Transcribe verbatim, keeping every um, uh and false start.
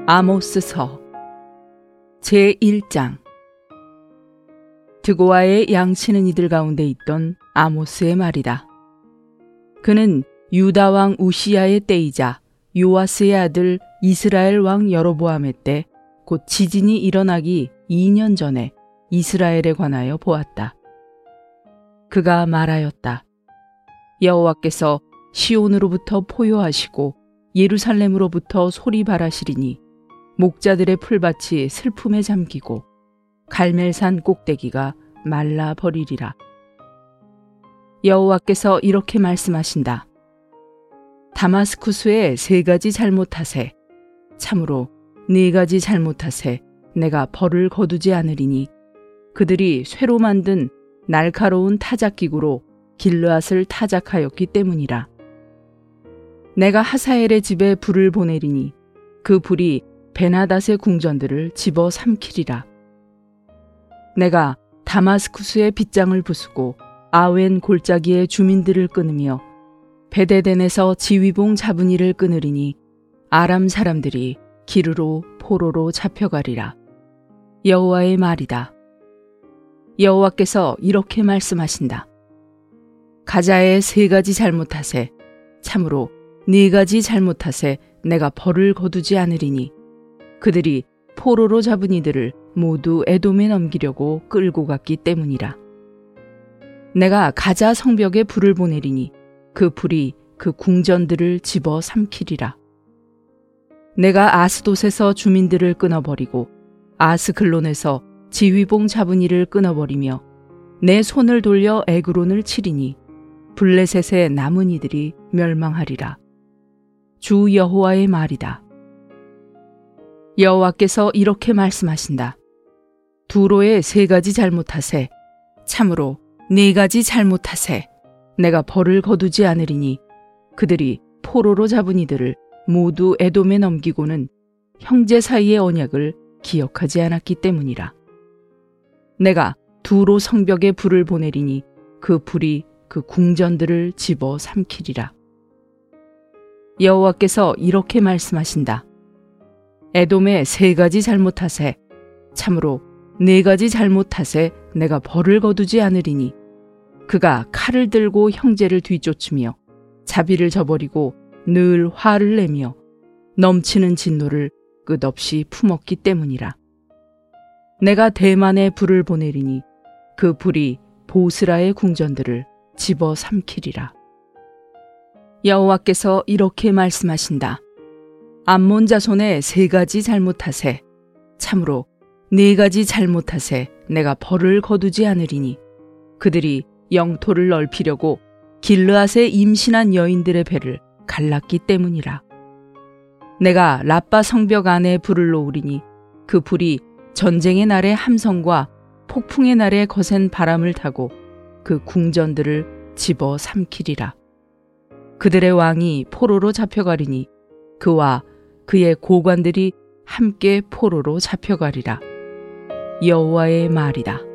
아모스서 제일 장. 드고아의 양치는 이들 가운데 있던 아모스의 말이다. 그는 유다 왕 우시야의 때이자 요아스의 아들 이스라엘 왕 여로보암의 때 곧 지진이 일어나기 이 년 전에 이스라엘에 관하여 보았다. 그가 말하였다. 여호와께서 시온으로부터 포효하시고 예루살렘으로부터 소리 바라시리니 목자들의 풀밭이 슬픔에 잠기고 갈멜산 꼭대기가 말라 버리리라. 여호와께서 이렇게 말씀하신다. 다마스쿠스에 세 가지 잘못하세. 참으로 네 가지 잘못하세. 내가 벌을 거두지 않으리니 그들이 쇠로 만든 날카로운 타작기구로 길르앗을 타작하였기 때문이라. 내가 하사엘의 집에 불을 보내리니 그 불이 베나닷의 궁전들을 집어 삼키리라. 내가 다마스쿠스의 빗장을 부수고 아웬 골짜기의 주민들을 끊으며 베데덴에서 지휘봉 잡은이를 끊으리니 아람 사람들이 기르로 포로로 잡혀가리라. 여호와의 말이다. 여호와께서 이렇게 말씀하신다. 가자의 세 가지 잘못하세. 참으로 네 가지 잘못하세. 내가 벌을 거두지 않으리니 그들이 포로로 잡은 이들을 모두 에돔에 넘기려고 끌고 갔기 때문이라. 내가 가자 성벽에 불을 보내리니 그 불이 그 궁전들을 집어 삼키리라. 내가 아스돗에서 주민들을 끊어버리고 아스글론에서 지휘봉 잡은 이를 끊어버리며 내 손을 돌려 에그론을 치리니 블레셋의 남은 이들이 멸망하리라. 주 여호와의 말이다. 여호와께서 이렇게 말씀하신다. 두로의 세 가지 잘못하세. 참으로 네 가지 잘못하세. 내가 벌을 거두지 않으리니 그들이 포로로 잡은 이들을 모두 에돔에 넘기고는 형제 사이의 언약을 기억하지 않았기 때문이라. 내가 두로 성벽에 불을 보내리니 그 불이 그 궁전들을 집어 삼키리라. 여호와께서 이렇게 말씀하신다. 에돔의 세 가지 잘못하세. 참으로 네 가지 잘못하세. 내가 벌을 거두지 않으리니 그가 칼을 들고 형제를 뒤쫓으며 자비를 저버리고 늘 화를 내며 넘치는 진노를 끝없이 품었기 때문이라. 내가 대만에 불을 보내리니 그 불이 보스라의 궁전들을 집어 삼키리라. 여호와께서 이렇게 말씀하신다. 암몬 자손의 세 가지 잘못하세. 참으로 네 가지 잘못하세. 내가 벌을 거두지 않으리니 그들이 영토를 넓히려고 길르앗에 임신한 여인들의 배를 갈랐기 때문이라. 내가 라빠 성벽 안에 불을 놓으리니 그 불이 전쟁의 날의 함성과 폭풍의 날의 거센 바람을 타고 그 궁전들을 집어 삼키리라. 그들의 왕이 포로로 잡혀가리니 그와 그의 고관들이 함께 포로로 잡혀가리라. 여호와의 말이다.